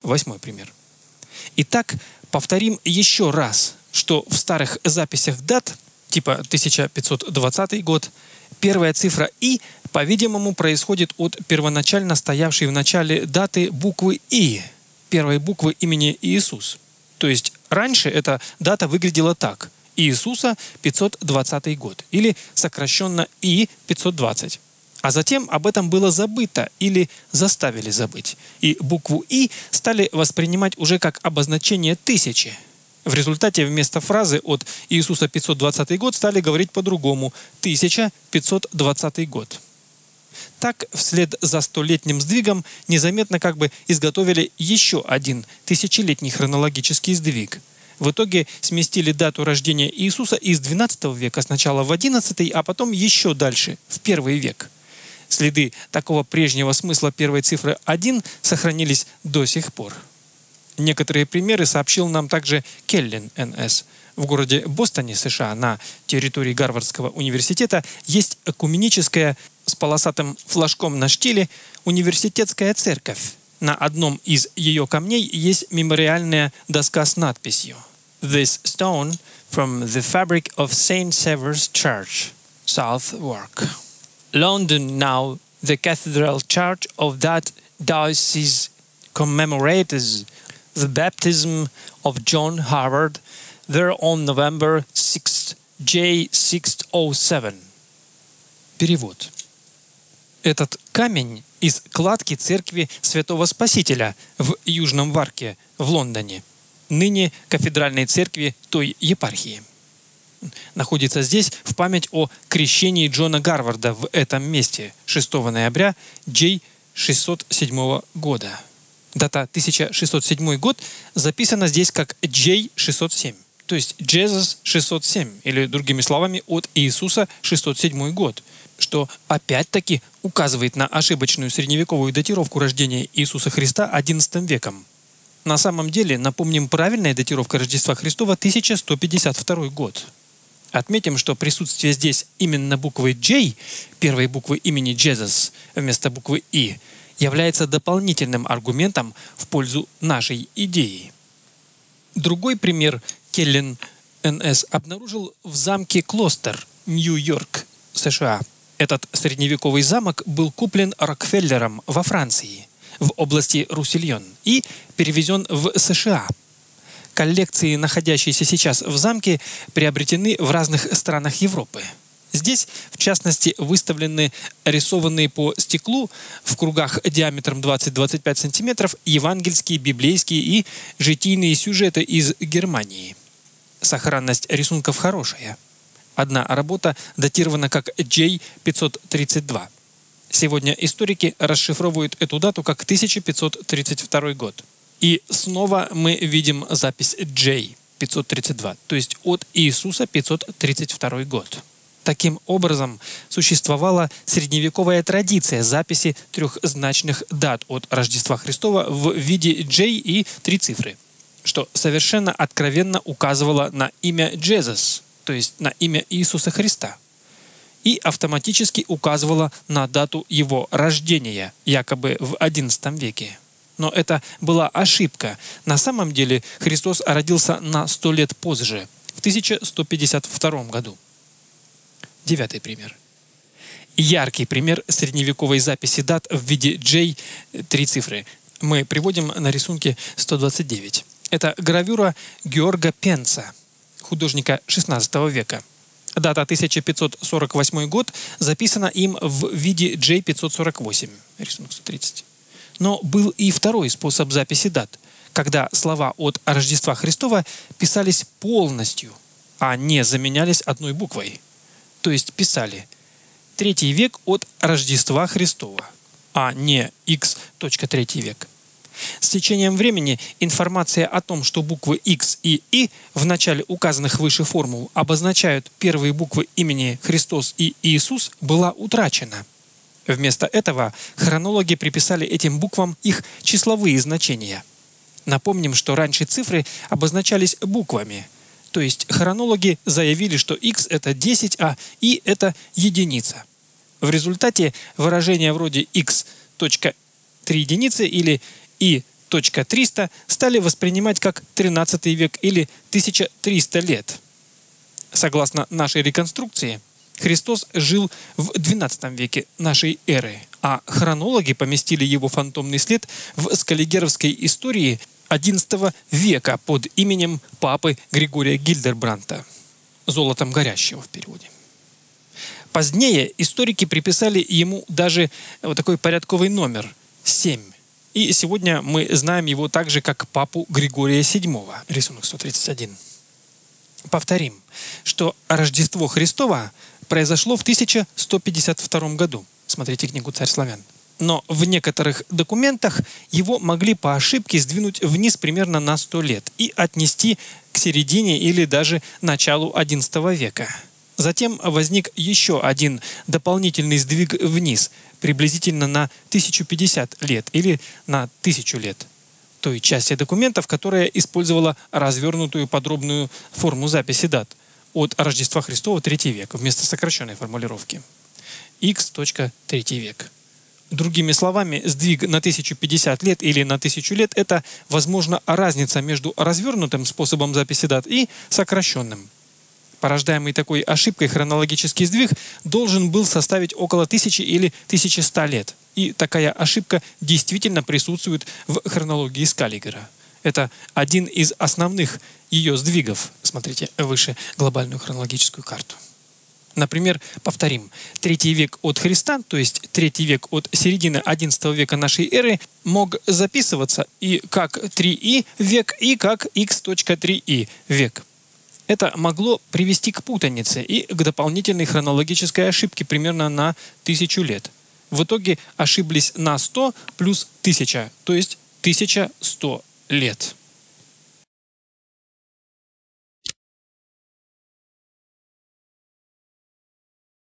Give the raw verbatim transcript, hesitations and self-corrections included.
Восьмой пример. Итак, повторим еще раз, что в старых записях дат, типа тысяча пятьсот двадцатый год, первая цифра «и», по-видимому, происходит от первоначально стоявшей в начале даты буквы «и», первой буквы имени Иисус. То есть раньше эта дата выглядела так: Иисуса пятьсот двадцатый год, или сокращенно И пятьсот двадцать. А затем об этом было забыто или заставили забыть. И букву «и» стали воспринимать уже как обозначение тысячи. В результате вместо фразы от Иисуса пятьсот двадцатый год стали говорить по-другому: тысяча пятьсот двадцатый год. Так, вслед за столетним сдвигом незаметно как бы изготовили еще один тысячелетний хронологический сдвиг. В итоге сместили дату рождения Иисуса из двенадцатого века сначала в одиннадцатый, а потом еще дальше, в первый век. Следы такого прежнего смысла первой цифры один сохранились до сих пор. Некоторые примеры сообщил нам также Келлен эн эс. В городе Бостоне, США, на территории Гарвардского университета, есть экуменическая с полосатым флажком на штиле университетская церковь. На одном из ее камней есть мемориальная доска с надписью «This stone from the fabric of Saint Sever's Church, Southwark. London now, the cathedral church of that diocese commemorates the baptism of John Harvard there on November sixth, J six oh seven». Перевод. Этот камень из кладки церкви Святого Спасителя в Южном Варке в Лондоне, ныне кафедральной церкви той епархии, находится здесь в память о крещении Джона Гарварда в этом месте шестого ноября J шестьсот седьмого года. Дата тысяча шестьсот седьмой год записана здесь как J шестьсот семь, то есть Jesus шестьсот семь, или другими словами от Иисуса шестьсот седьмой год, что опять-таки указывает на ошибочную средневековую датировку рождения Иисуса Христа одиннадцатым веком. На самом деле, напомним, правильная датировка Рождества Христова тысяча сто пятьдесят второй год. Отметим, что присутствие здесь именно буквы J, первой буквы имени Jesus, вместо буквы И, является дополнительным аргументом в пользу нашей идеи. Другой пример Келлен эн эс обнаружил в замке Клостер, Нью-Йорк, США. Этот средневековый замок был куплен Рокфеллером во Франции, в области Руссельон, и перевезен в США. Коллекции, находящиеся сейчас в замке, приобретены в разных странах Европы. Здесь, в частности, выставлены рисованные по стеклу в кругах диаметром двадцать-двадцать пять сантиметров евангельские, библейские и житийные сюжеты из Германии. Сохранность рисунков хорошая. Одна работа датирована как J пятьсот тридцать два. Сегодня историки расшифровывают эту дату как тысяча пятьсот тридцать второй год. И снова мы видим запись J пятьсот тридцать два, то есть от Иисуса пятьсот тридцать второй год. Таким образом, существовала средневековая традиция записи трехзначных дат от Рождества Христова в виде J и три цифры, что совершенно откровенно указывало на имя Jesus, то есть на имя Иисуса Христа, и автоматически указывало на дату его рождения, якобы в одиннадцатом веке. Но это была ошибка. На самом деле Христос родился на сто лет позже, в тысяча сто пятьдесят втором году. Девятый пример. Яркий пример средневековой записи дат в виде J, три цифры, мы приводим на рисунке сто двадцать девять. Это гравюра Георга Пенца, художника шестнадцатого века. Дата тысяча пятьсот сорок восьмой год записана им в виде J пятьсот сорок восемь, рисунок сто тридцать. Но был и второй способ записи дат, когда слова от Рождества Христова писались полностью, а не заменялись одной буквой. То есть писали третий век от Рождества Христова, а не X третий век. С течением времени информация о том, что буквы X и И в начале указанных выше формул обозначают первые буквы имени Христос и Иисус, была утрачена. Вместо этого хронологи приписали этим буквам их числовые значения. Напомним, что раньше цифры обозначались буквами. То есть хронологи заявили, что X это десять, а И это единица. В результате выражения вроде X.три единицы или И триста стали воспринимать как тринадцатый век или тысяча триста лет. Согласно нашей реконструкции, Христос жил в двенадцатом веке нашей эры, а хронологи поместили его фантомный след в скаллигеровской истории одиннадцатого века под именем папы Григория Гильдербранта, «Золотом горящего» в переводе. Позднее историки приписали ему даже вот такой порядковый номер – семь. И сегодня мы знаем его также как папу Григория седьмого, рисунок сто тридцать один. Повторим, что Рождество Христово произошло в тысяча сто пятьдесят втором году. Смотрите книгу «Царь славян». Но в некоторых документах его могли по ошибке сдвинуть вниз примерно на сто лет и отнести к середине или даже началу одиннадцатого века. Затем возник еще один дополнительный сдвиг вниз, приблизительно на тысячу пятьдесят лет или на тысячу лет. Той части документов, которая использовала развернутую подробную форму записи дат от Рождества Христова третий век вместо сокращенной формулировки икс третий век. Другими словами, сдвиг на тысячу пятьдесят лет или на тысячу лет – это, возможно, разница между развернутым способом записи дат и сокращенным. Порождаемый такой ошибкой хронологический сдвиг должен был составить около тысячи или тысячи ста лет. И такая ошибка действительно присутствует в хронологии Скаллигера. Это один из основных ее сдвигов. Смотрите выше глобальную хронологическую карту. Например, повторим, третий век от Христа, то есть третий век от середины одиннадцатого века нашей эры, мог записываться и как три и век, и как икс три и век. Это могло привести к путанице и к дополнительной хронологической ошибке примерно на тысячу лет. В итоге ошиблись на сто плюс тысяча, то есть тысяча сто лет.